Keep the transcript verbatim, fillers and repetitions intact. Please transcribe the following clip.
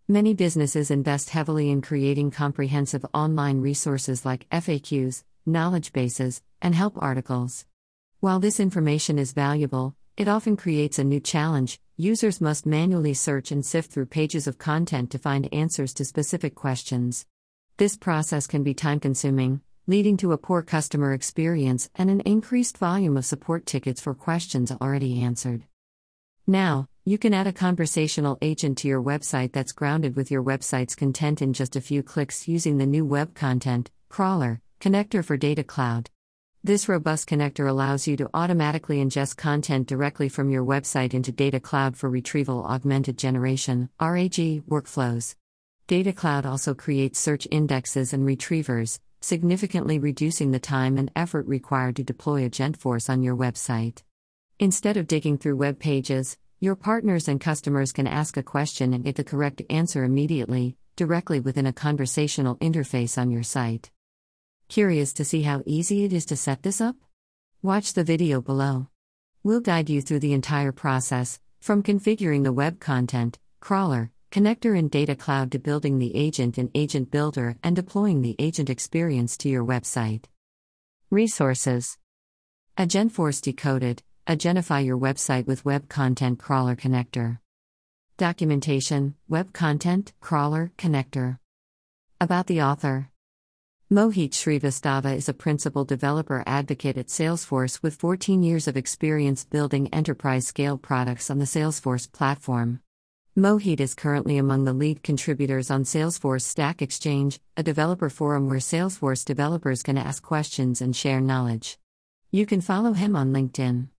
Many businesses invest heavily in creating comprehensive online resources like F A Qs, knowledge bases, and help articles. While this information is valuable, it often creates a new challenge. Users must manually search and sift through pages of content to find answers to specific questions. This process can be time-consuming, leading to a poor customer experience and an increased volume of support tickets for questions already answered. Now, you can add a conversational agent to your website that's grounded with your website's content in just a few clicks using the new Web Content Crawler connector for Data Cloud. This robust connector allows you to automatically ingest content directly from your website into Data Cloud for retrieval augmented generation (R A G) workflows. Data Cloud also creates search indexes and retrievers, significantly reducing the time and effort required to deploy Agentforce on your website. Instead of digging through web pages, your partners and customers can ask a question and get the correct answer immediately, directly within a conversational interface on your site. Curious to see how easy it is to set this up? Watch the video below. We'll guide you through the entire process, from configuring the Web Content Crawler connector in Data Cloud to building the agent in Agent Builder and deploying the agent experience to your website. Resources: Agentforce Decoded. Agentify your website with Web Content Crawler connector. Documentation: Web Content Crawler connector. About the author. Mohit Srivastava is a principal developer advocate at Salesforce with fourteen years of experience building enterprise-scale products on the Salesforce platform. Mohit is currently among the lead contributors on Salesforce Stack Exchange, a developer forum where Salesforce developers can ask questions and share knowledge. You can follow him on LinkedIn.